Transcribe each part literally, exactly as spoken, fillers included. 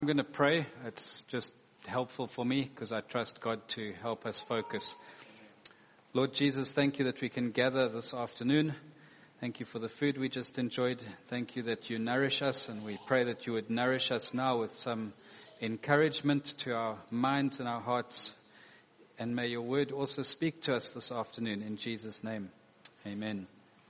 I'm going to pray. It's just helpful for me because I trust God to help us focus. Lord Jesus, thank you that we can gather this afternoon. Thank you for the food we just enjoyed. Thank you that you nourish us, and we pray that you would nourish us now with some encouragement to our minds and our hearts. And may your word also speak to us this afternoon in Jesus' name. Amen.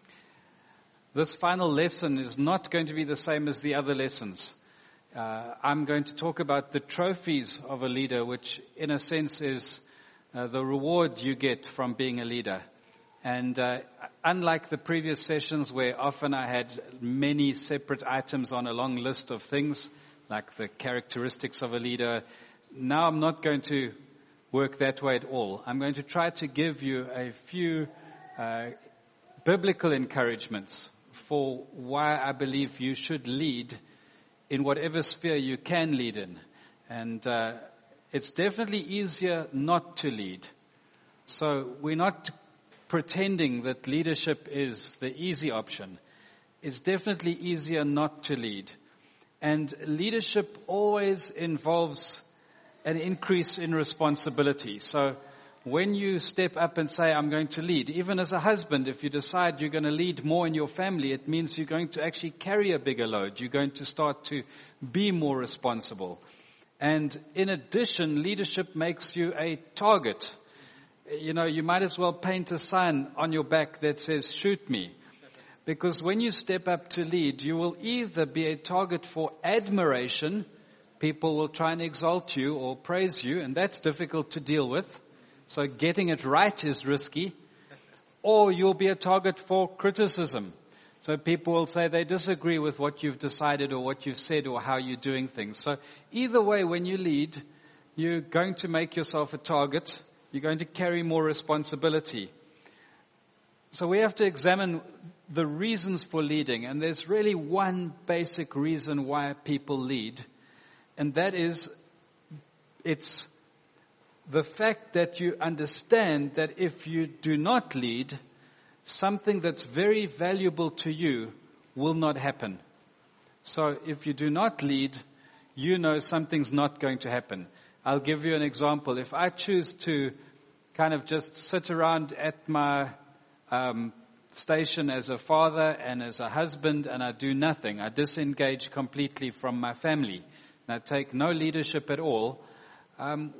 This final lesson is not going to be the same as the other lessons. Uh, I'm going to talk about the trophies of a leader, which in a sense is uh, the reward you get from being a leader. And uh, unlike the previous sessions where often I had many separate items on a long list of things, like the characteristics of a leader, now I'm not going to work that way at all. I'm going to try to give you a few uh, biblical encouragements for why I believe you should lead in whatever sphere you can lead in. And uh, it's definitely easier not to lead. So we're not pretending that leadership is the easy option. It's definitely easier not to lead. And leadership always involves an increase in responsibility. So when you step up and say, I'm going to lead, even as a husband, if you decide you're going to lead more in your family, it means you're going to actually carry a bigger load. You're going to start to be more responsible. And in addition, leadership makes you a target. You know, you might as well paint a sign on your back that says, shoot me. Because when you step up to lead, you will either be a target for admiration. People will try and exalt you or praise you, and that's difficult to deal with. So getting it right is risky. Or you'll be a target for criticism. So people will say they disagree with what you've decided or what you've said or how you're doing things. So either way, when you lead, you're going to make yourself a target. You're going to carry more responsibility. So we have to examine the reasons for leading. And there's really one basic reason why people lead. And that is, it's the fact that you understand that if you do not lead, something that's very valuable to you will not happen. So if you do not lead, you know something's not going to happen. I'll give you an example. If I choose to kind of just sit around at my um, station as a father and as a husband and I do nothing, I disengage completely from my family, and I take no leadership at all, um,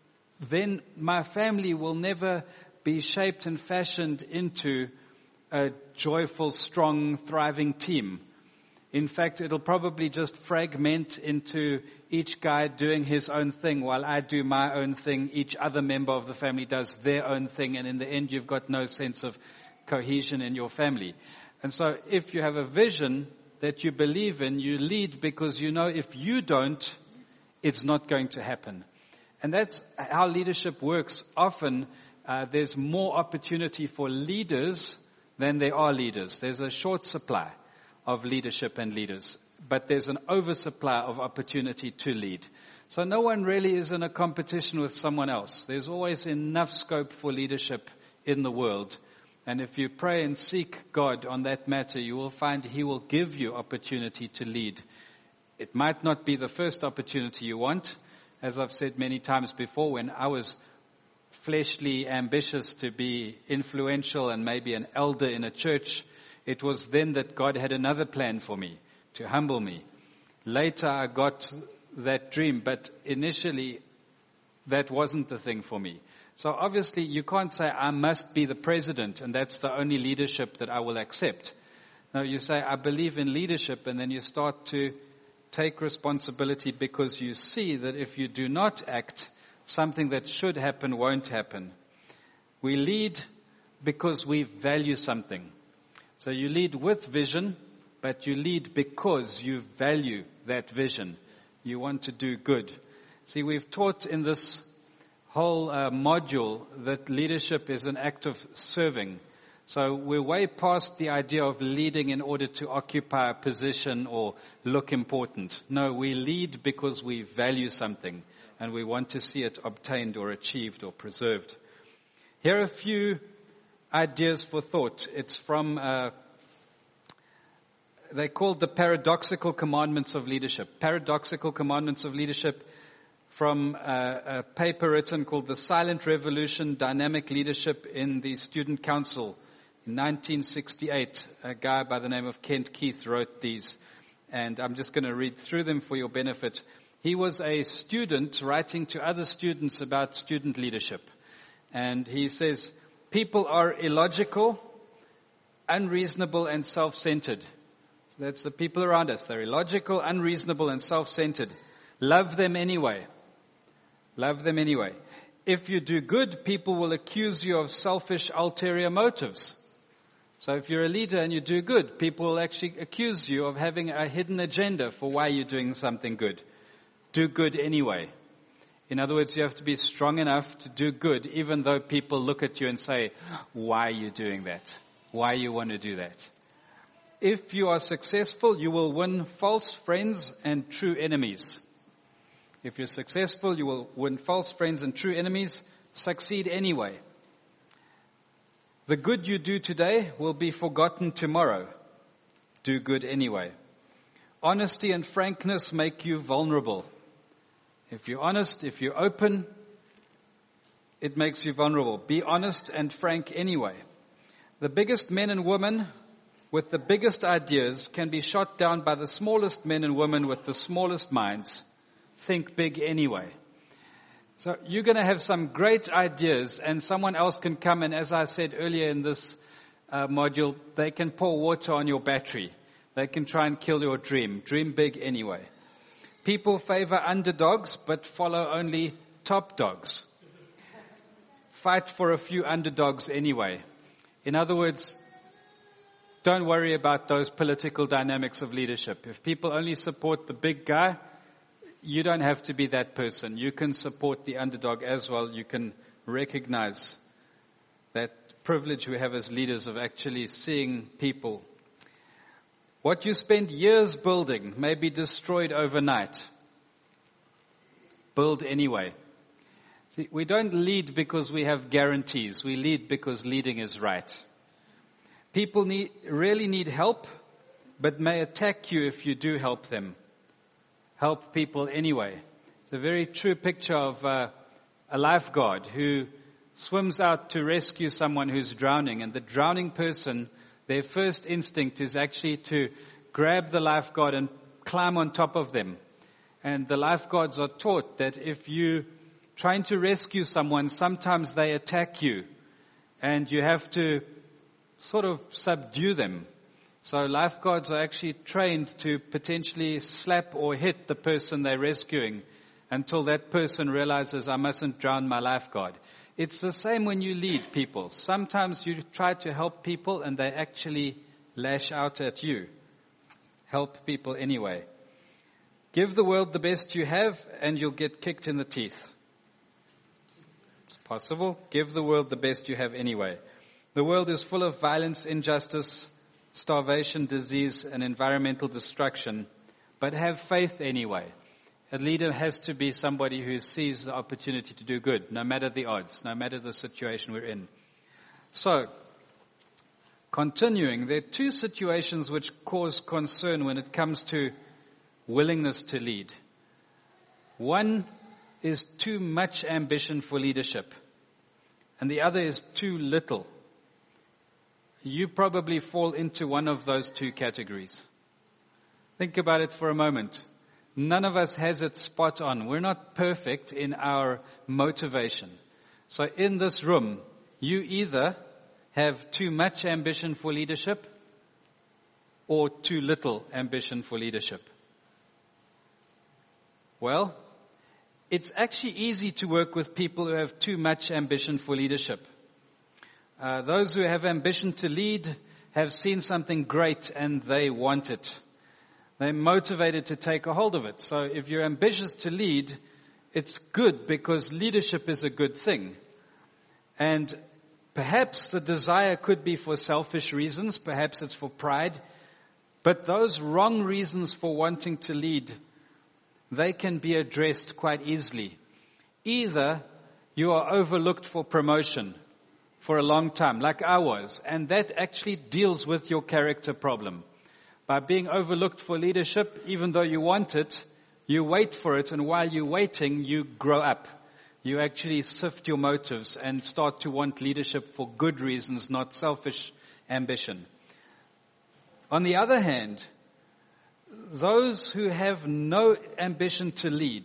then my family will never be shaped and fashioned into a joyful, strong, thriving team. In fact, it'll probably just fragment into each guy doing his own thing while I do my own thing. Each other member of the family does their own thing, and in the end you've got no sense of cohesion in your family. And so if you have a vision that you believe in, you lead because you know if you don't, it's not going to happen. And that's how leadership works. Often uh, there's more opportunity for leaders than there are leaders. There's a short supply of leadership and leaders, but there's an oversupply of opportunity to lead. So no one really is in a competition with someone else. There's always enough scope for leadership in the world. And if you pray and seek God on that matter, you will find He will give you opportunity to lead. It might not be the first opportunity you want. As I've said many times before, when I was fleshly ambitious to be influential and maybe an elder in a church, it was then that God had another plan for me, to humble me. Later I got that dream, but initially that wasn't the thing for me. So obviously you can't say I must be the president and that's the only leadership that I will accept. No, you say I believe in leadership, and then you start to take responsibility because you see that if you do not act, something that should happen won't happen. We lead because we value something. So you lead with vision, but you lead because you value that vision. You want to do good. See, we've taught in this whole uh, module that leadership is an act of serving. So we're way past the idea of leading in order to occupy a position or look important. No, we lead because we value something and we want to see it obtained or achieved or preserved. Here are a few ideas for thought. It's from uh, they're called the paradoxical commandments of leadership. Paradoxical commandments of leadership from a, a paper written called The Silent Revolution, Dynamic Leadership in the Student Council. In nineteen sixty-eight, a guy by the name of Kent Keith wrote these. And I'm just going to read through them for your benefit. He was a student writing to other students about student leadership. And he says, people are illogical, unreasonable, and self-centered. That's the people around us. They're illogical, unreasonable, and self-centered. Love them anyway. Love them anyway. If you do good, people will accuse you of selfish, ulterior motives. So if you're a leader and you do good, people will actually accuse you of having a hidden agenda for why you're doing something good. Do good anyway. In other words, you have to be strong enough to do good, even though people look at you and say, why are you doing that? Why you want to do that? If you are successful, you will win false friends and true enemies. If you're successful, you will win false friends and true enemies. Succeed anyway. The good you do today will be forgotten tomorrow. Do good anyway. Honesty and frankness make you vulnerable. If you're honest, if you're open, it makes you vulnerable. Be honest and frank anyway. The biggest men and women with the biggest ideas can be shot down by the smallest men and women with the smallest minds. Think big anyway. So you're going to have some great ideas, and someone else can come, and as I said earlier in this uh, module, they can pour water on your battery. They can try and kill your dream. Dream big anyway. People favor underdogs, but follow only top dogs. Fight for a few underdogs anyway. In other words, don't worry about those political dynamics of leadership. If people only support the big guy, you don't have to be that person. You can support the underdog as well. You can recognize that privilege we have as leaders of actually seeing people. What you spend years building may be destroyed overnight. Build anyway. See, we don't lead because we have guarantees. We lead because leading is right. People need, really need help, but may attack you if you do help them. Help people anyway. It's a very true picture of uh, a lifeguard who swims out to rescue someone who's drowning. And the drowning person, their first instinct is actually to grab the lifeguard and climb on top of them. And the lifeguards are taught that if you're trying to rescue someone, sometimes they attack you. And you have to sort of subdue them. So lifeguards are actually trained to potentially slap or hit the person they're rescuing until that person realizes, I mustn't drown my lifeguard. It's the same when you lead people. Sometimes you try to help people and they actually lash out at you. Help people anyway. Give the world the best you have and you'll get kicked in the teeth. It's possible. Give the world the best you have anyway. The world is full of violence, injustice, starvation, disease, and environmental destruction, but have faith anyway. A leader has to be somebody who sees the opportunity to do good, no matter the odds, no matter the situation we're in. So, continuing, there are two situations which cause concern when it comes to willingness to lead. One is too much ambition for leadership, and the other is too little. You probably fall into one of those two categories. Think about it for a moment. None of us has it spot on. We're not perfect in our motivation. So in this room, you either have too much ambition for leadership or too little ambition for leadership. Well, it's actually easy to work with people who have too much ambition for leadership. Uh, those who have ambition to lead have seen something great and they want it. They're motivated to take a hold of it. So if you're ambitious to lead, it's good because leadership is a good thing. And perhaps the desire could be for selfish reasons. Perhaps it's for pride. But those wrong reasons for wanting to lead, they can be addressed quite easily. Either you are overlooked for promotion for a long time, like I was, and that actually deals with your character problem. By being overlooked for leadership, even though you want it, you wait for it, and while you're waiting, you grow up. You actually sift your motives and start to want leadership for good reasons, not selfish ambition. On the other hand, those who have no ambition to lead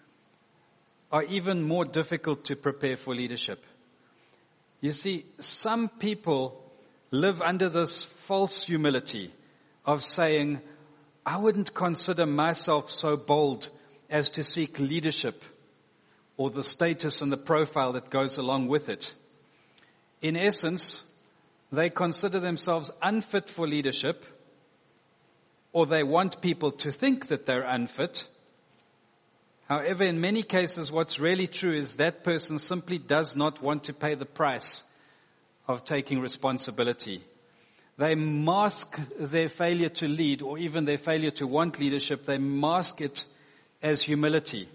are even more difficult to prepare for leadership. You see, some people live under this false humility of saying, I wouldn't consider myself so bold as to seek leadership or the status and the profile that goes along with it. In essence, they consider themselves unfit for leadership, or they want people to think that they're unfit. However, in many cases, what's really true is that person simply does not want to pay the price of taking responsibility. They mask their failure to lead, or even their failure to want leadership, they mask it as humility.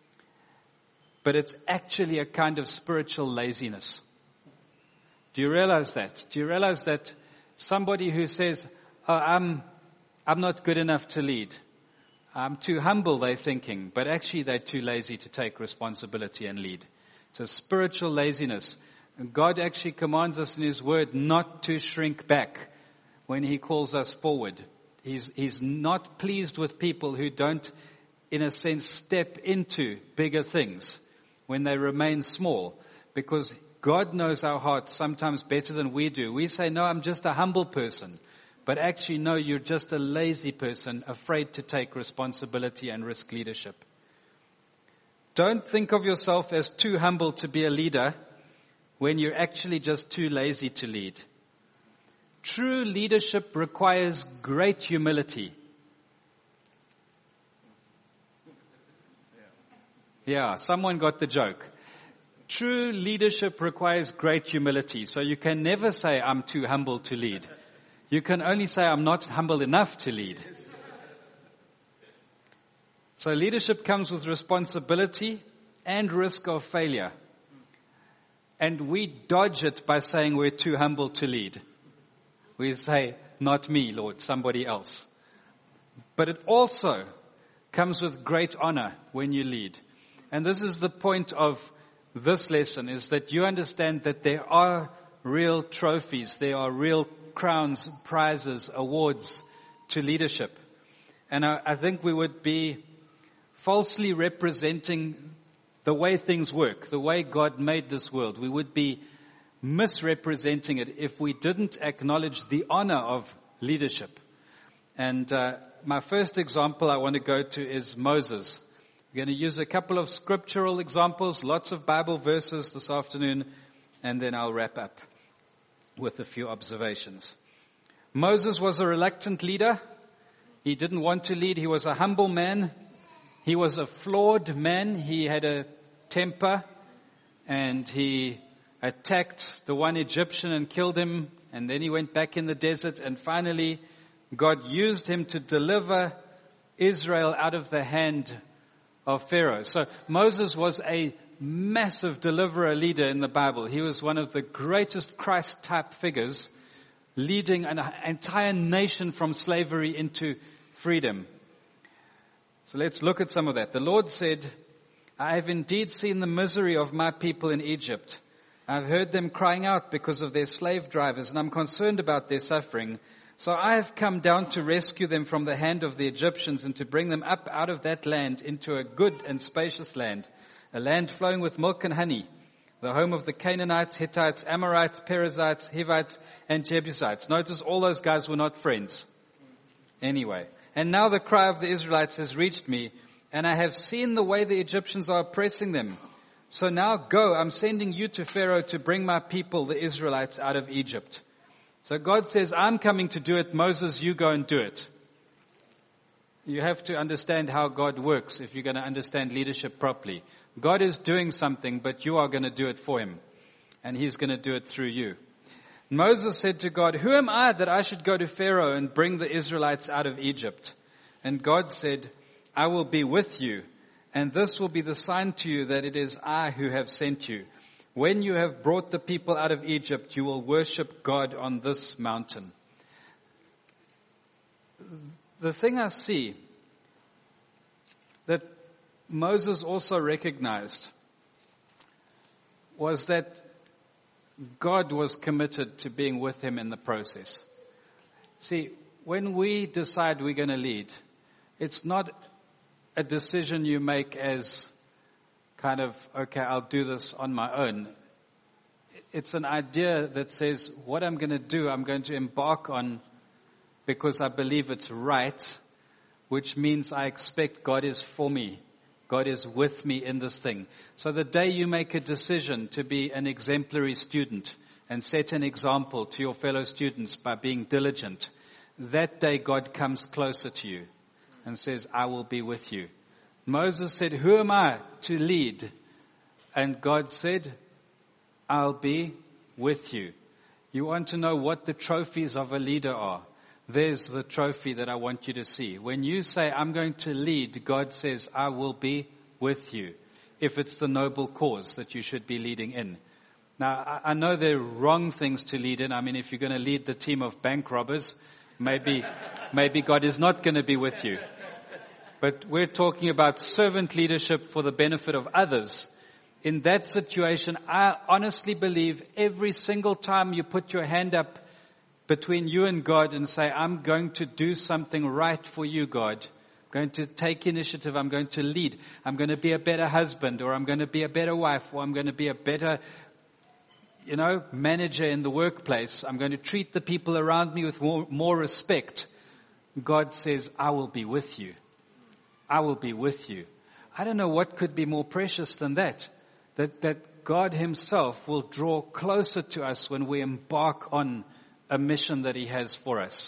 But it's actually a kind of spiritual laziness. Do you realize that? Do you realize that somebody who says, oh, I'm, I'm not good enough to lead. I'm too humble, they're thinking, but actually they're too lazy to take responsibility and lead. It's a spiritual laziness. And God actually commands us in His Word not to shrink back when He calls us forward. He's, he's not pleased with people who don't, in a sense, step into bigger things when they remain small, because God knows our hearts sometimes better than we do. We say, no, I'm just a humble person. But actually, no, you're just a lazy person, afraid to take responsibility and risk leadership. Don't think of yourself as too humble to be a leader when you're actually just too lazy to lead. True leadership requires great humility. Yeah, someone got the joke. True leadership requires great humility. So you can never say, I'm too humble to lead. You can only say, I'm not humble enough to lead. So leadership comes with responsibility and risk of failure. And we dodge it by saying we're too humble to lead. We say, not me, Lord, somebody else. But it also comes with great honor when you lead. And this is the point of this lesson, is that you understand that there are real trophies, there are real crowns, prizes, awards to leadership. And I, I think we would be falsely representing the way things work, the way God made this world. We would be misrepresenting it if we didn't acknowledge the honor of leadership. And uh, my first example I want to go to is Moses. We're going to use a couple of scriptural examples, lots of Bible verses this afternoon, and then I'll wrap up with a few observations. Moses was a reluctant leader. He didn't want to lead. He was a humble man. He was a flawed man. He had a temper, and he attacked the one Egyptian and killed him, and then he went back in the desert, and finally God used him to deliver Israel out of the hand of Pharaoh. So Moses was a massive deliverer leader in the Bible. He was one of the greatest Christ-type figures, leading an entire nation from slavery into freedom. So let's look at some of that. The Lord said, I have indeed seen the misery of my people in Egypt. I've heard them crying out because of their slave drivers, and I'm concerned about their suffering. So I have come down to rescue them from the hand of the Egyptians and to bring them up out of that land into a good and spacious land, a land flowing with milk and honey, the home of the Canaanites, Hittites, Amorites, Perizzites, Hivites, and Jebusites. Notice all those guys were not friends. Anyway, and now the cry of the Israelites has reached me, and I have seen the way the Egyptians are oppressing them. So now go, I'm sending you to Pharaoh to bring my people, the Israelites, out of Egypt. So God says, I'm coming to do it. Moses, you go and do it. You have to understand how God works if you're going to understand leadership properly. God is doing something, but you are going to do it for him. And he's going to do it through you. Moses said to God, who am I that I should go to Pharaoh and bring the Israelites out of Egypt? And God said, I will be with you, and this will be the sign to you that it is I who have sent you. When you have brought the people out of Egypt, you will worship God on this mountain. the thing I see that Moses also recognized was that God was committed to being with him in the process. See, when we decide we're going to lead, it's not a decision you make as kind of, okay, I'll do this on my own. It's an idea that says, what I'm going to do, I'm going to embark on because I believe it's right, which means I expect God is for me. God is with me in this thing. So the day you make a decision to be an exemplary student and set an example to your fellow students by being diligent, that day God comes closer to you and says, I will be with you. Moses said, who am I to lead? And God said, I'll be with you. You want to know what the trophies of a leader are? There's the trophy that I want you to see. When you say, I'm going to lead, God says, I will be with you. If it's the noble cause that you should be leading in. Now, I know there are wrong things to lead in. I mean, if you're going to lead the team of bank robbers, maybe, maybe God is not going to be with you. But we're talking about servant leadership for the benefit of others. In that situation, I honestly believe every single time you put your hand up between you and God and say, I'm going to do something right for you, God. I'm going to take initiative. I'm going to lead. I'm going to be a better husband, or I'm going to be a better wife, or I'm going to be a better, you know, manager in the workplace. I'm going to treat the people around me with more, more respect. God says, I will be with you. I will be with you. I don't know what could be more precious than that. That, that God himself will draw closer to us when we embark on a mission that he has for us.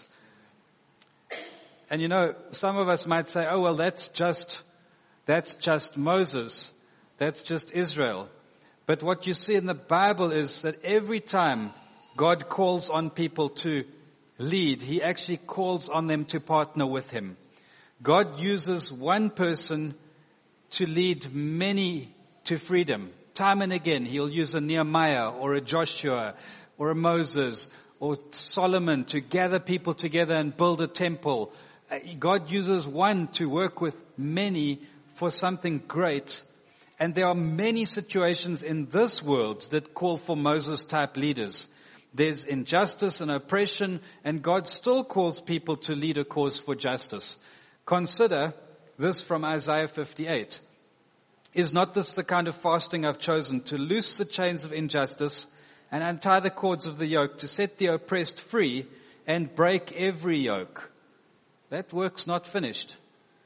And you know, some of us might say, oh, well, that's just, that's just Moses. That's just Israel. But what you see in the Bible is that every time God calls on people to lead, he actually calls on them to partner with him. God uses one person to lead many to freedom. Time and again, he'll use a Nehemiah or a Joshua or a Moses or Solomon to gather people together and build a temple. God uses one to work with many for something great. And there are many situations in this world that call for Moses-type leaders. There's injustice and oppression, and God still calls people to lead a cause for justice. Consider this from Isaiah fifty-eight. Is not this the kind of fasting I've chosen, to loose the chains of injustice and untie the cords of the yoke, to set the oppressed free and break every yoke? That work's not finished.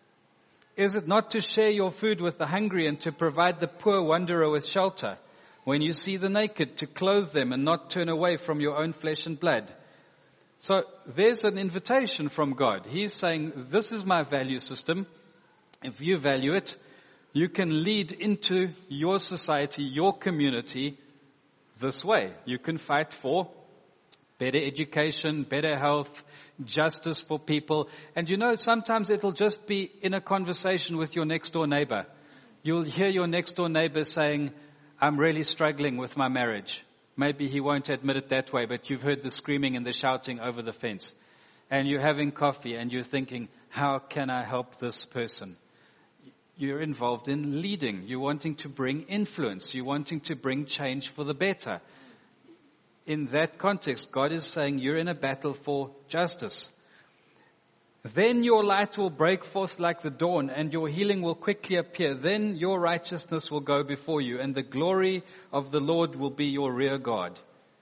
Is it not to share your food with the hungry and to provide the poor wanderer with shelter? When you see the naked, to clothe them and not turn away from your own flesh and blood? So there's an invitation from God. He's saying, this is my value system. If you value it, you can lead into your society, your community, this way. You can fight for better education, better health, justice for people. And you know, sometimes it'll just be in a conversation with your next door neighbor. You'll hear your next door neighbor saying, I'm really struggling with my marriage. Maybe he won't admit it that way, but you've heard the screaming and the shouting over the fence. And you're having coffee and you're thinking, how can I help this person? You're involved in leading. You're wanting to bring influence. You're wanting to bring change for the better. In that context, God is saying you're in a battle for justice. Then your light will break forth like the dawn, and your healing will quickly appear. Then your righteousness will go before you, and the glory of the Lord will be your rear guard.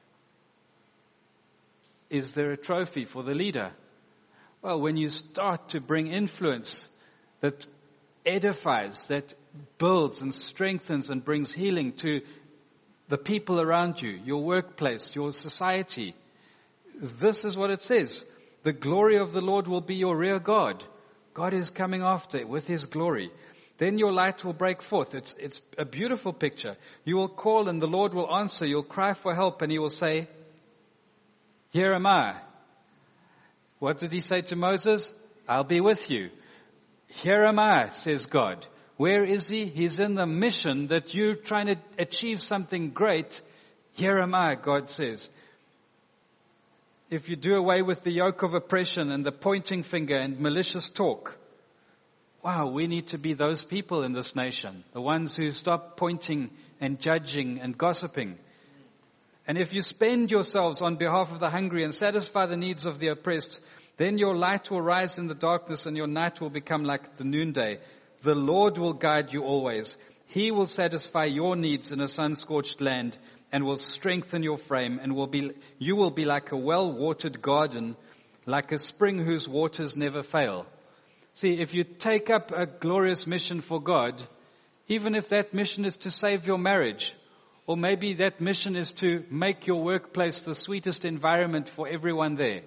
Is there a trophy for the leader? Well, when you start to bring influence that edifies, that builds and strengthens and brings healing to the people around you, your workplace, your society, this is what it says. The glory of the Lord will be your rear guard. God is coming after it with his glory. Then your light will break forth. It's, it's a beautiful picture. You will call and the Lord will answer. You'll cry for help and he will say, here am I. What did he say to Moses? I'll be with you. Here am I, says God. Where is he? He's in the mission that you're trying to achieve something great. Here am I, God says. if you do away with the yoke of oppression and the pointing finger and malicious talk, wow, we need to be those people in this nation, the ones who stop pointing and judging and gossiping. And if you spend yourselves on behalf of the hungry and satisfy the needs of the oppressed, then your light will rise in the darkness and your night will become like the noonday. The Lord will guide you always. He will satisfy your needs in a sun-scorched land and will strengthen your frame, and will be, you will be like a well-watered garden, like a spring whose waters never fail. See, if you take up a glorious mission for God, even if that mission is to save your marriage, or maybe that mission is to make your workplace the sweetest environment for everyone there,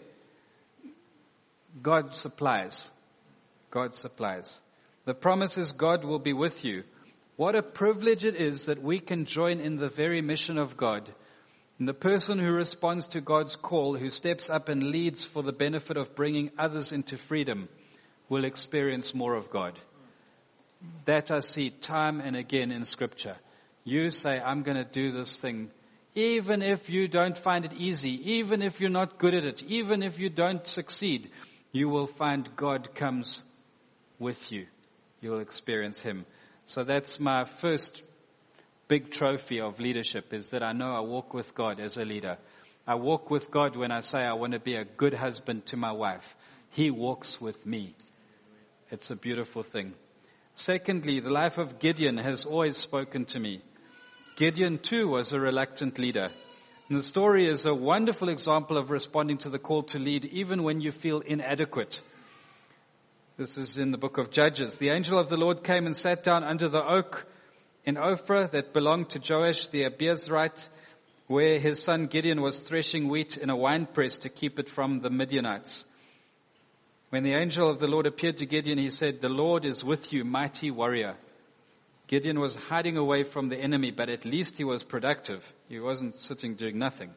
God supplies. God supplies. The promise is God will be with you. What a privilege it is that we can join in the very mission of God. And the person who responds to God's call, who steps up and leads for the benefit of bringing others into freedom, will experience more of God. That I see time and again in Scripture. You say, I'm going to do this thing. Even if you don't find it easy, even if you're not good at it, even if you don't succeed, you will find God comes with you. You'll experience Him. So that's my first big trophy of leadership, is that I know I walk with God as a leader. I walk with God when I say I want to be a good husband to my wife. He walks with me. It's a beautiful thing. Secondly, the life of Gideon has always spoken to me. Gideon too was a reluctant leader. And the story is a wonderful example of responding to the call to lead even when you feel inadequate. This is in the book of Judges. The angel of the Lord came and sat down under the oak in Ophrah that belonged to Joash the Abiezrite, where his son Gideon was threshing wheat in a winepress to keep it from the Midianites. When the angel of the Lord appeared to Gideon, he said, "The Lord is with you, mighty warrior." Gideon was hiding away from the enemy, but at least he was productive. He wasn't sitting doing nothing.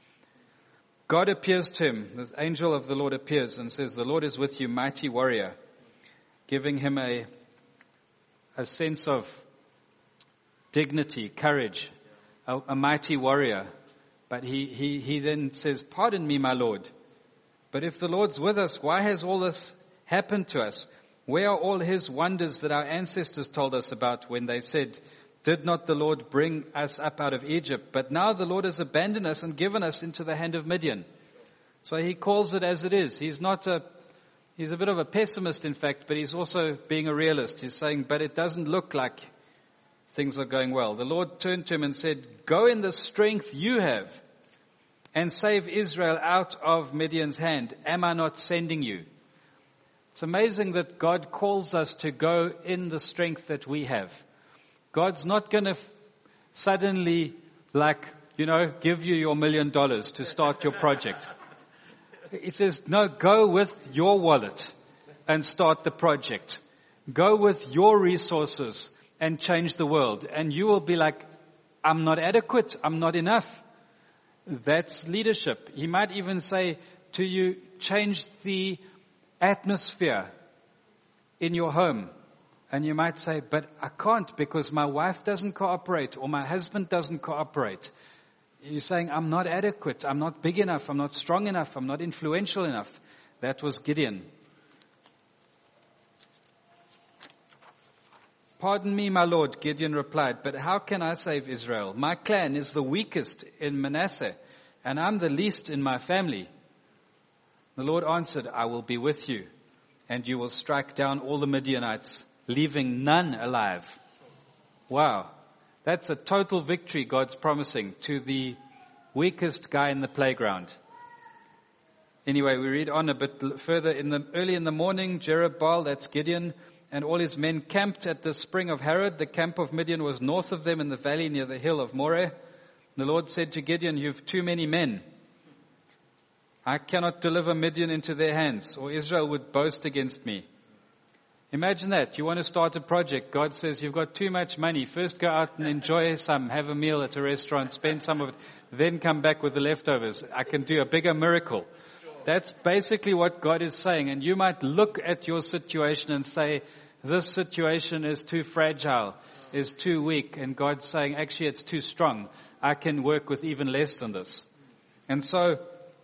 God appears to him. The angel of the Lord appears and says, "The Lord is with you, mighty warrior," giving him a, a sense of dignity, courage, a, a mighty warrior. But he, he, he then says, "Pardon me, my Lord. But if the Lord's with us, why has all this happened to us? Where are all His wonders that our ancestors told us about when they said, 'Did not the Lord bring us up out of Egypt?' But now the Lord has abandoned us and given us into the hand of Midian." So he calls it as it is. He's not a, he's a bit of a pessimist, in fact, but he's also being a realist. He's saying, but it doesn't look like things are going well. The Lord turned to him and said, "Go in the strength you have and save Israel out of Midian's hand. Am I not sending you?" It's amazing that God calls us to go in the strength that we have. God's not going to f- suddenly, like, you know, give you your million dollars to start your project. He says, no, go with your wallet and start the project. Go with your resources and change the world. And you will be like, I'm not adequate. I'm not enough. That's leadership. He might even say to you, change the atmosphere in your home. And you might say, but I can't because my wife doesn't cooperate or my husband doesn't cooperate. You're saying, I'm not adequate. I'm not big enough. I'm not strong enough. I'm not influential enough. That was Gideon. "Pardon me, my Lord," Gideon replied, "but how can I save Israel? My clan is the weakest in Manasseh, and I'm the least in my family." The Lord answered, "I will be with you, and you will strike down all the Midianites, leaving none alive." Wow. That's a total victory God's promising to the weakest guy in the playground. Anyway, we read on a bit further. In the, early in the morning, Jerubbaal, that's Gideon, and all his men camped at the spring of Harod. The camp of Midian was north of them in the valley near the hill of Moreh. The Lord said to Gideon, "You've too many men. I cannot deliver Midian into their hands, or Israel would boast against me." Imagine that. You want to start a project. God says, you've got too much money. First go out and enjoy some, have a meal at a restaurant, spend some of it, then come back with the leftovers. I can do a bigger miracle. That's basically what God is saying. And you might look at your situation and say, this situation is too fragile, is too weak. And God's saying, actually, it's too strong. I can work with even less than this. And so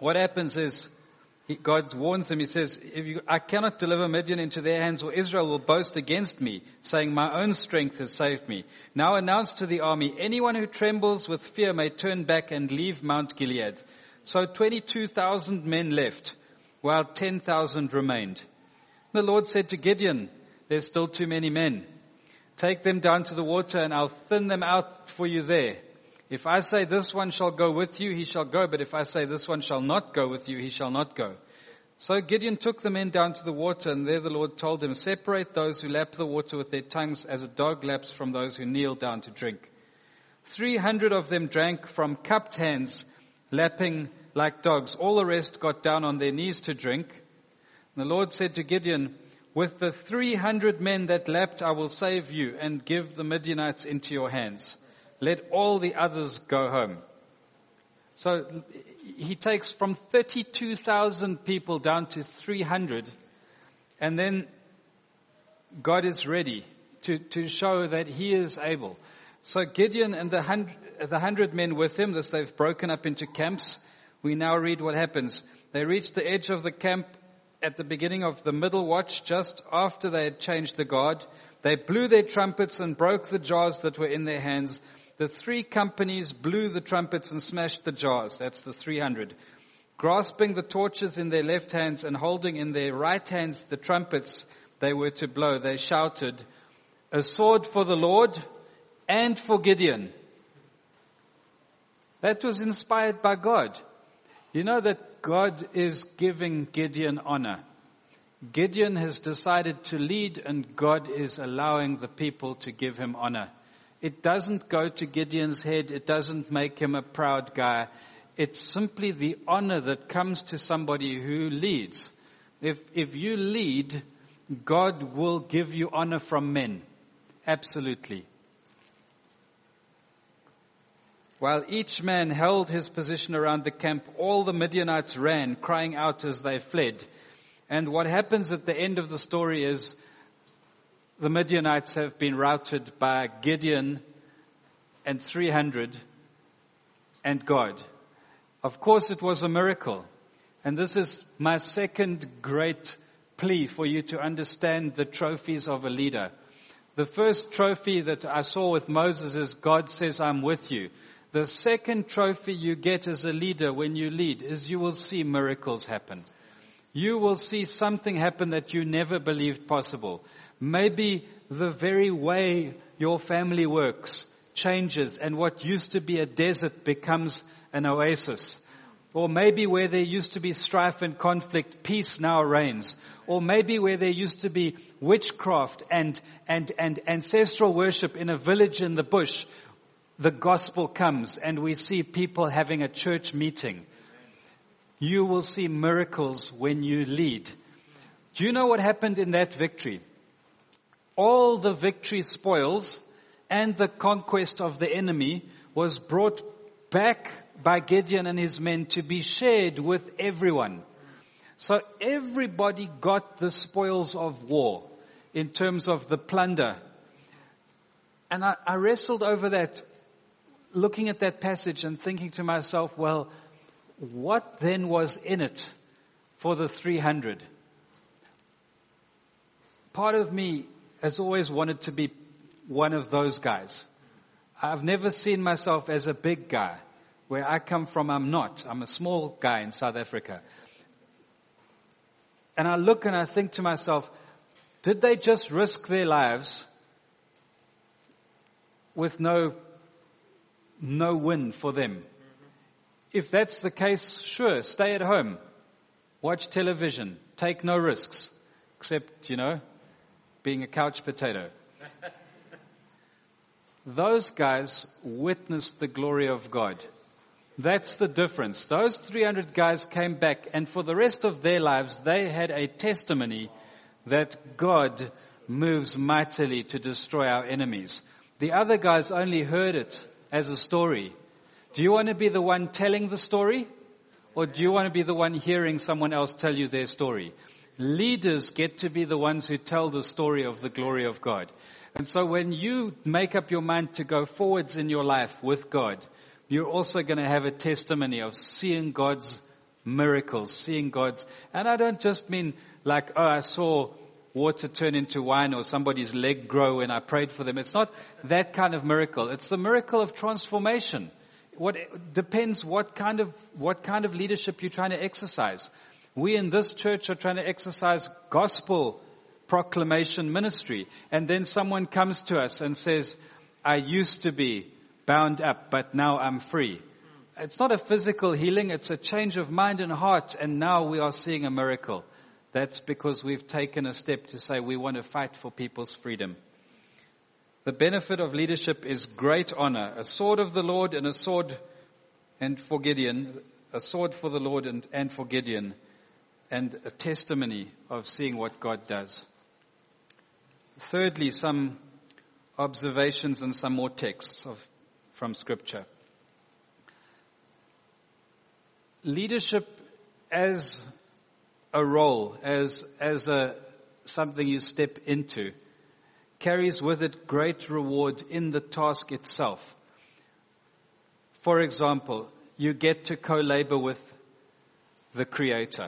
what happens is, he, God warns them, he says, if you, I cannot deliver Midian into their hands, or Israel will boast against me, saying, my own strength has saved me. Now announce to the army, anyone who trembles with fear may turn back and leave Mount Gilead. So twenty-two thousand men left, while ten thousand remained. The Lord said to Gideon, there's still too many men. Take them down to the water, and I'll thin them out for you there. If I say this one shall go with you, he shall go. But if I say this one shall not go with you, he shall not go. So Gideon took the men down to the water, and there the Lord told him, separate those who lap the water with their tongues as a dog laps from those who kneel down to drink. Three hundred of them drank from cupped hands, lapping like dogs. All the rest got down on their knees to drink. And the Lord said to Gideon, with the three hundred men that lapped, I will save you and give the Midianites into your hands. Let all the others go home. So he takes from thirty-two thousand people down to three hundred. And then God is ready to, to show that he is able. So Gideon and the hundred, the hundred men with him, this they've broken up into camps. We now read what happens. They reached the edge of the camp at the beginning of the middle watch, just after they had changed the guard. They blew their trumpets and broke the jars that were in their hands. The three companies blew the trumpets and smashed the jars. That's the three hundred. Grasping the torches in their left hands and holding in their right hands the trumpets they were to blow, they shouted, a sword for the Lord and for Gideon. That was inspired by God. You know that God is giving Gideon honor. Gideon has decided to lead, and God is allowing the people to give him honor. It doesn't go to Gideon's head. It doesn't make him a proud guy. It's simply the honor that comes to somebody who leads. If, if you lead, God will give you honor from men. Absolutely. While each man held his position around the camp, all the Midianites ran, crying out as they fled. And what happens at the end of the story is the Midianites have been routed by Gideon and three hundred and God. Of course, it was a miracle. And this is my second great plea for you to understand the trophies of a leader. The first trophy that I saw with Moses is God says, I'm with you. The second trophy you get as a leader when you lead is you will see miracles happen. You will see something happen that you never believed possible. Maybe the very way your family works changes, and what used to be a desert becomes an oasis. Or maybe where there used to be strife and conflict, peace now reigns. Or maybe where there used to be witchcraft and, and, and ancestral worship in a village in the bush, the gospel comes and we see people having a church meeting. You will see miracles when you lead. Do you know what happened in that victory? All the victory spoils and the conquest of the enemy was brought back by Gideon and his men to be shared with everyone. So everybody got the spoils of war in terms of the plunder. And I, I wrestled over that, looking at that passage and thinking to myself, well, what then was in it for the three hundred? Part of me has always wanted to be one of those guys. I've never seen myself as a big guy. Where I come from, I'm not. I'm a small guy in South Africa. And I look and I think to myself, did they just risk their lives with no, no win for them? If that's the case, sure, stay at home. Watch television. Take no risks. Except, you know, being a couch potato. Those guys witnessed the glory of God. That's the difference. Those three hundred guys came back, and for the rest of their lives, they had a testimony that God moves mightily to destroy our enemies. The other guys only heard it as a story. Do you want to be the one telling the story? Or do you want to be the one hearing someone else tell you their story? Leaders get to be the ones who tell the story of the glory of God. And so when you make up your mind to go forwards in your life with God, you're also going to have a testimony of seeing God's miracles, seeing God's, and I don't just mean like, oh, I saw water turn into wine or somebody's leg grow and I prayed for them. It's not that kind of miracle. It's the miracle of transformation. What it depends what kind of, what kind of leadership you're trying to exercise. We in this church are trying to exercise gospel proclamation ministry. And then someone comes to us and says, I used to be bound up, but now I'm free. It's not a physical healing. It's a change of mind and heart. And now we are seeing a miracle. That's because we've taken a step to say we want to fight for people's freedom. The benefit of leadership is great honor. A sword of the Lord and a sword and for Gideon, a sword for the Lord and, and for Gideon, and a testimony of seeing what God does. Thirdly, some observations and some more texts of, from Scripture. Leadership as a role, as as a something you step into, carries with it great reward in the task itself. For example, you get to co-labor with the Creator.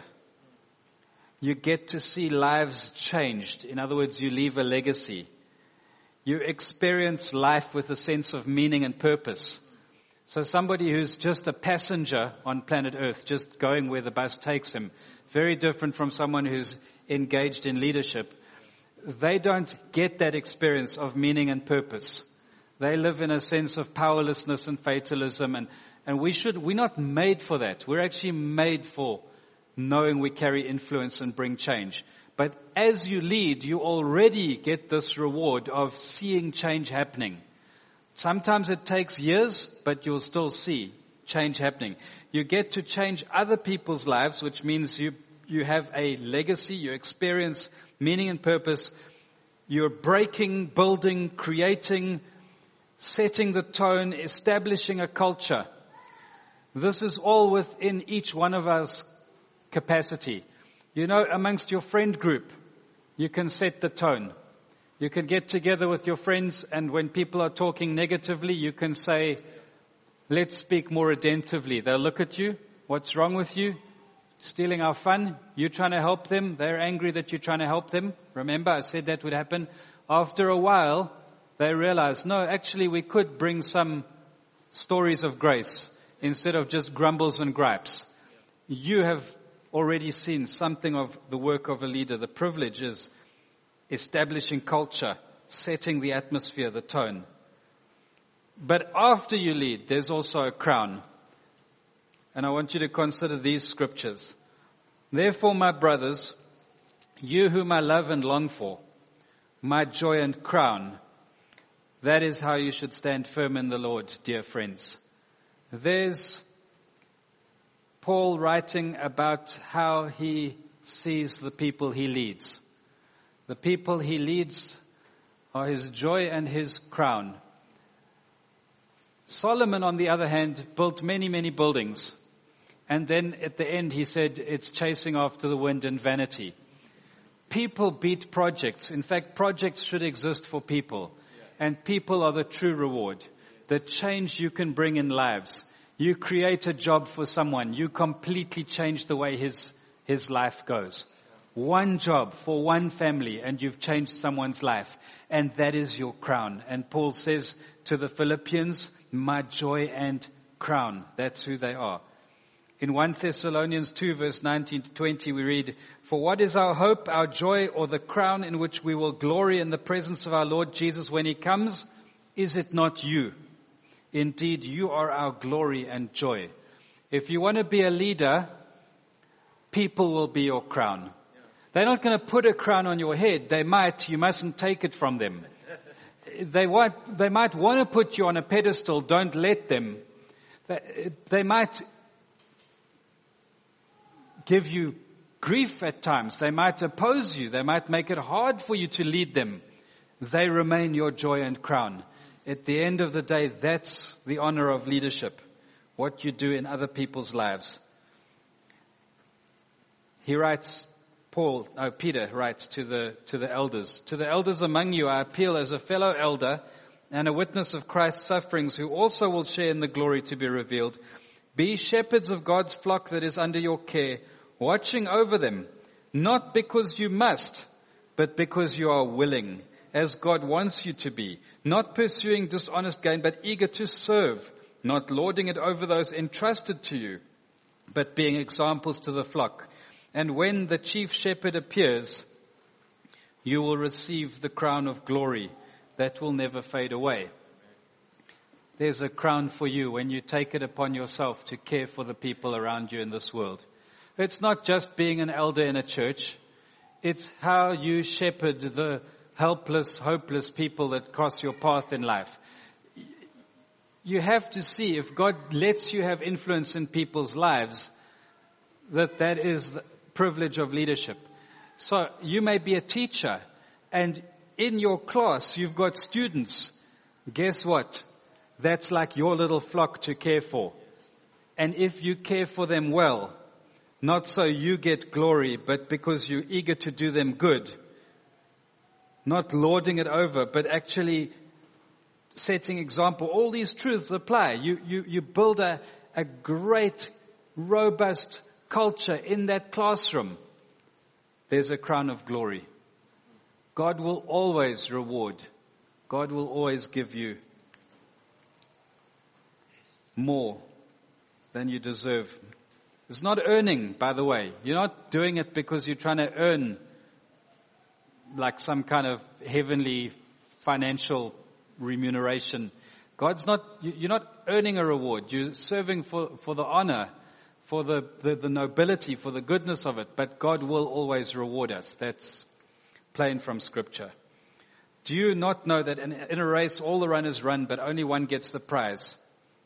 You get to see lives changed. In other words, you leave a legacy. You experience life with a sense of meaning and purpose. So somebody who's just a passenger on planet Earth, just going where the bus takes him, very different from someone who's engaged in leadership. They don't get that experience of meaning and purpose. They live in a sense of powerlessness and fatalism, and, and we should, we're not made for that. We're actually made for knowing we carry influence and bring change. But as you lead, you already get this reward of seeing change happening. Sometimes it takes years, but you'll still see change happening. You get to change other people's lives, which means you, you have a legacy, you experience meaning and purpose. You're breaking, building, creating, setting the tone, establishing a culture. This is all within each one of us capacity. You know, amongst your friend group, you can set the tone. You can get together with your friends, and when people are talking negatively, you can say, let's speak more redemptively. They'll look at you. What's wrong with you? Stealing our fun. You're trying to help them. They're angry that you're trying to help them. Remember, I said that would happen. After a while, they realize, no, actually we could bring some stories of grace instead of just grumbles and gripes. You have already seen something of the work of a leader. The privilege is establishing culture, setting the atmosphere, the tone. But after you lead, there's also a crown. And I want you to consider these scriptures. Therefore, my brothers, you whom I love and long for, my joy and crown, that is how you should stand firm in the Lord, dear friends. There's Paul writing about how he sees the people he leads. The people he leads are his joy and his crown. Solomon, on the other hand, built many, many buildings. And then at the end he said it's chasing after the wind and vanity. People beat projects. In fact, projects should exist for people. And people are the true reward. The change you can bring in lives. You create a job for someone. You completely change the way his, his life goes. One job for one family and you've changed someone's life. And that is your crown. And Paul says to the Philippians, my joy and crown. That's who they are. In First Thessalonians two verse nineteen to twenty we read, for what is our hope, our joy, or the crown in which we will glory in the presence of our Lord Jesus when he comes? Is it not you? Indeed, you are our glory and joy. If you want to be a leader, people will be your crown. They're not going to put a crown on your head. They might. You mustn't take it from them. They want, they might want to put you on a pedestal. Don't let them. They, they might give you grief at times. They might oppose you. They might make it hard for you to lead them. They remain your joy and crown. At the end of the day, that's the honor of leadership. What you do in other people's lives. He writes, Paul, oh, Peter writes to the, to the elders, to the elders among you, I appeal as a fellow elder and a witness of Christ's sufferings, who also will share in the glory to be revealed. Be shepherds of God's flock that is under your care, watching over them, not because you must, but because you are willing, as God wants you to be, not pursuing dishonest gain, but eager to serve, not lording it over those entrusted to you, but being examples to the flock. And when the chief shepherd appears, you will receive the crown of glory that will never fade away. There's a crown for you when you take it upon yourself to care for the people around you in this world. It's not just being an elder in a church. It's how you shepherd the helpless, hopeless people that cross your path in life. You have to see, if God lets you have influence in people's lives, that that is the privilege of leadership. So you may be a teacher, and in your class you've got students. Guess what? That's like your little flock to care for. And if you care for them well, not so you get glory, but because you're eager to do them good, not lording it over, but actually setting example. All these truths apply. You, you, you build a, a great, robust culture in that classroom. There's a crown of glory. God will always reward. God will always give you more than you deserve. It's not earning, by the way. You're not doing it because you're trying to earn like some kind of heavenly financial remuneration. God's not, you're not earning a reward. You're serving for, for the honor, for the, the, the nobility, for the goodness of it. But God will always reward us. That's plain from Scripture. Do you not know that in, in a race all the runners run, but only one gets the prize?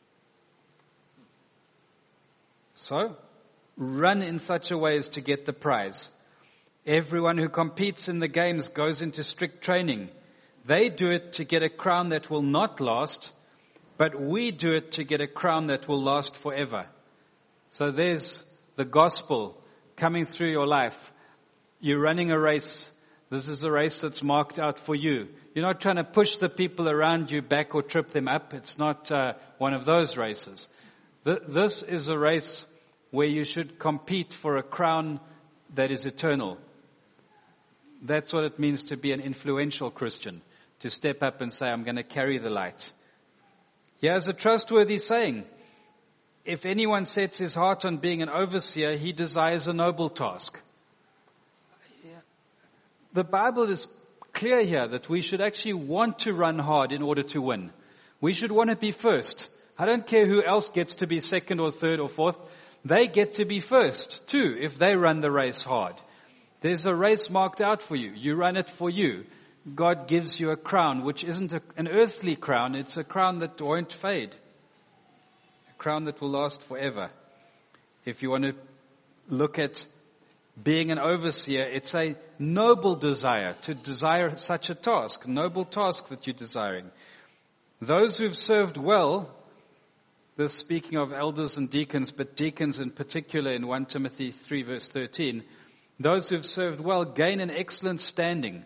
So, run in such a way as to get the prize. Everyone who competes in the games goes into strict training. They do it to get a crown that will not last, but we do it to get a crown that will last forever. So there's the gospel coming through your life. You're running a race. This is a race that's marked out for you. You're not trying to push the people around you back or trip them up. It's not uh, one of those races. Th- this is a race where you should compete for a crown that is eternal. That's what it means to be an influential Christian, to step up and say, I'm going to carry the light. Here's a trustworthy saying. If anyone sets his heart on being an overseer, he desires a noble task. The Bible is clear here that we should actually want to run hard in order to win. We should want to be first. I don't care who else gets to be second or third or fourth. They get to be first too if they run the race hard. There's a race marked out for you. You run it for you. God gives you a crown, which isn't a, an earthly crown. It's a crown that won't fade. A crown that will last forever. If you want to look at being an overseer, it's a noble desire to desire such a task, noble task that you're desiring. Those who've served well, this speaking of elders and deacons, but deacons in particular in First Timothy three verse thirteen, those who've served well gain an excellent standing.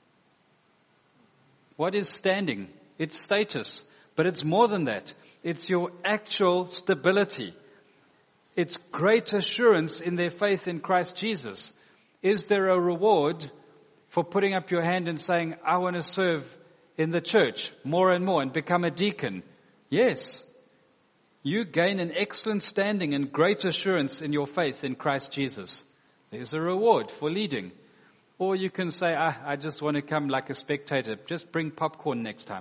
What is standing? It's status, but it's more than that. It's your actual stability. It's great assurance in their faith in Christ Jesus. Is there a reward for putting up your hand and saying, I want to serve in the church more and more and become a deacon? Yes. You gain an excellent standing and great assurance in your faith in Christ Jesus. There's a reward for leading. Or you can say, ah, I just want to come like a spectator. Just bring popcorn next time.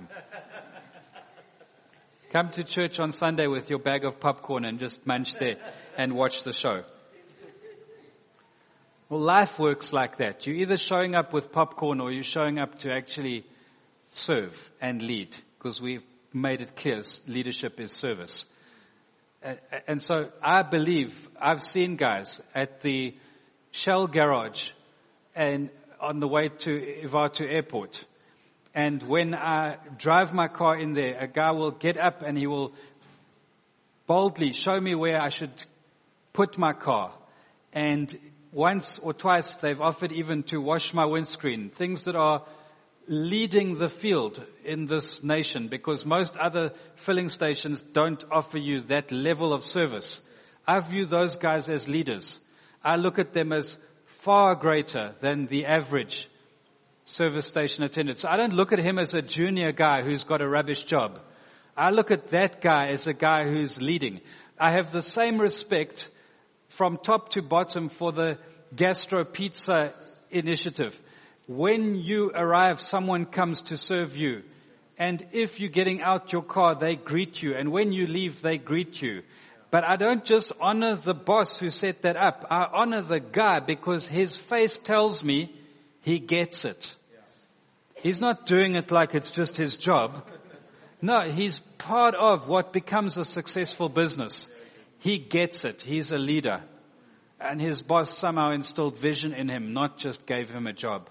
Come to church on Sunday with your bag of popcorn and just munch there and watch the show. Well, life works like that. You're either showing up with popcorn or you're showing up to actually serve and lead, because we've made it clear leadership is service. And so I believe, I've seen guys at the Shell garage and on the way to Ivatu Airport. And when I drive my car in there, a guy will get up and he will boldly show me where I should put my car. And once or twice they've offered even to wash my windscreen, things that are leading the field in this nation, because most other filling stations don't offer you that level of service. I view those guys as leaders. I look at them as far greater than the average service station attendant. So I don't look at him as a junior guy who's got a rubbish job. I look at that guy as a guy who's leading. I have the same respect from top to bottom for the Gastro Pizza initiative. When you arrive, someone comes to serve you. And if you're getting out your car, they greet you. And when you leave, they greet you. But I don't just honor the boss who set that up. I honor the guy because his face tells me he gets it. He's not doing it like it's just his job. No, he's part of what becomes a successful business. He gets it. He's a leader. And his boss somehow instilled vision in him, not just gave him a job.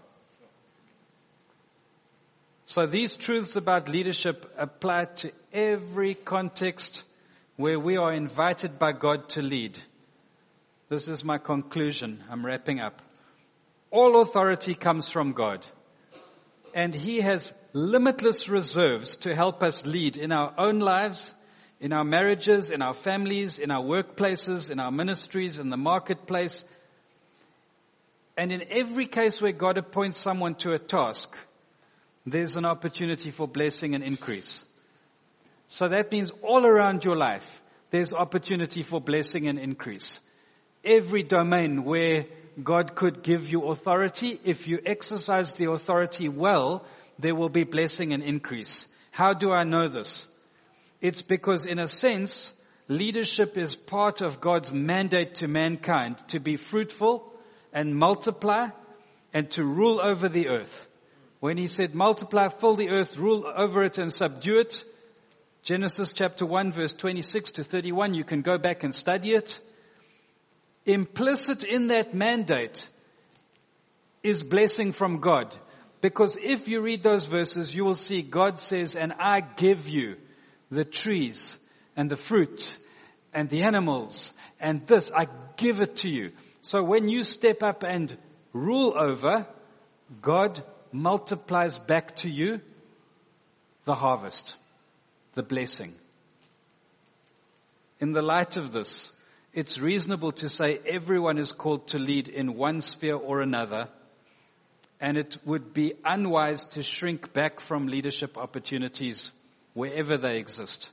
So these truths about leadership apply to every context where we are invited by God to lead. This is my conclusion. I'm wrapping up. All authority comes from God. And He has limitless reserves to help us lead in our own lives, in our marriages, in our families, in our workplaces, in our ministries, in the marketplace. And in every case where God appoints someone to a task, there's an opportunity for blessing and increase. So that means all around your life, there's opportunity for blessing and increase. Every domain where God could give you authority, if you exercise the authority well, there will be blessing and increase. How do I know this? It's because in a sense, leadership is part of God's mandate to mankind to be fruitful and multiply and to rule over the earth. When He said multiply, fill the earth, rule over it and subdue it, Genesis chapter one verse twenty-six to thirty-one, you can go back and study it. Implicit in that mandate is blessing from God. Because if you read those verses, you will see God says, and I give you the trees and the fruit and the animals and this, I give it to you. So when you step up and rule over, God multiplies back to you the harvest, the blessing. In the light of this, it's reasonable to say everyone is called to lead in one sphere or another, and it would be unwise to shrink back from leadership opportunities wherever they exist.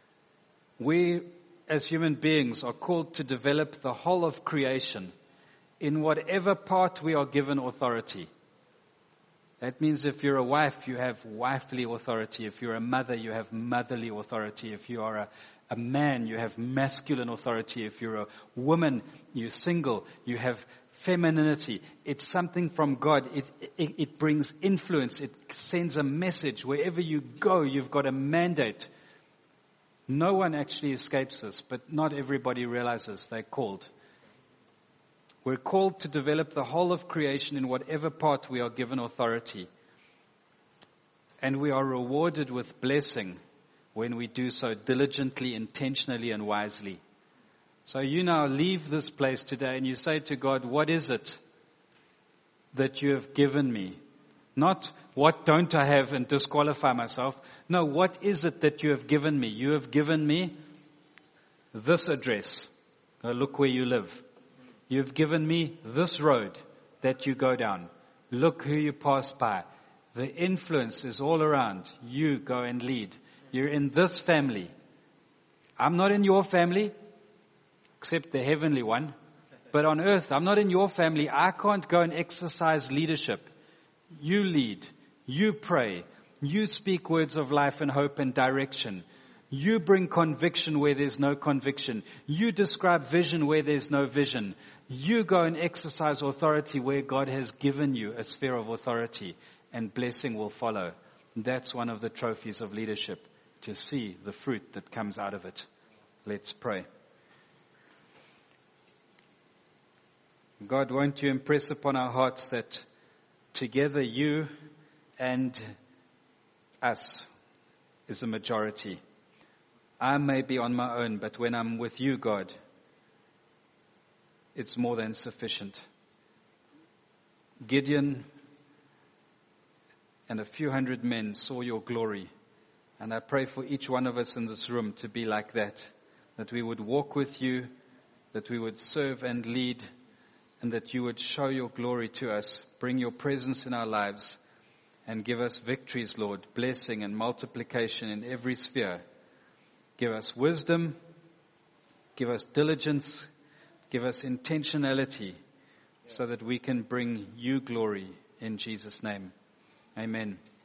We, as human beings, are called to develop the whole of creation in whatever part we are given authority. That means if you're a wife, you have wifely authority. If you're a mother, you have motherly authority. If you are a, a man, you have masculine authority. If you're a woman, you're single, you have femininity. It's something from God. It, it, it brings influence. It sends a message. Wherever you go, you've got a mandate. No one actually escapes this, but not everybody realizes they're called. We're called to develop the whole of creation in whatever part we are given authority. And we are rewarded with blessing when we do so diligently, intentionally, and wisely. So you now leave this place today and you say to God, what is it that you have given me? Not what don't I have and disqualify myself. No, what is it that you have given me? You have given me this address. Now look where you live. You've given me this road that you go down. Look who you pass by. The influence is all around. You go and lead. You're in this family. I'm not in your family, except the heavenly one. But on earth, I'm not in your family. I can't go and exercise leadership. You lead. You pray. You speak words of life and hope and direction. You bring conviction where there's no conviction. You describe vision where there's no vision. You go and exercise authority where God has given you a sphere of authority, and blessing will follow. That's one of the trophies of leadership, to see the fruit that comes out of it. Let's pray. God, won't you impress upon our hearts that together you and us is a majority. I may be on my own, but when I'm with you, God, it's more than sufficient. Gideon and a few hundred men saw your glory. And I pray for each one of us in this room to be like that, that we would walk with you, that we would serve and lead, and that you would show your glory to us, bring your presence in our lives, and give us victories, Lord, blessing and multiplication in every sphere. Give us wisdom, give us diligence, give us intentionality, so that we can bring you glory in Jesus' name. Amen.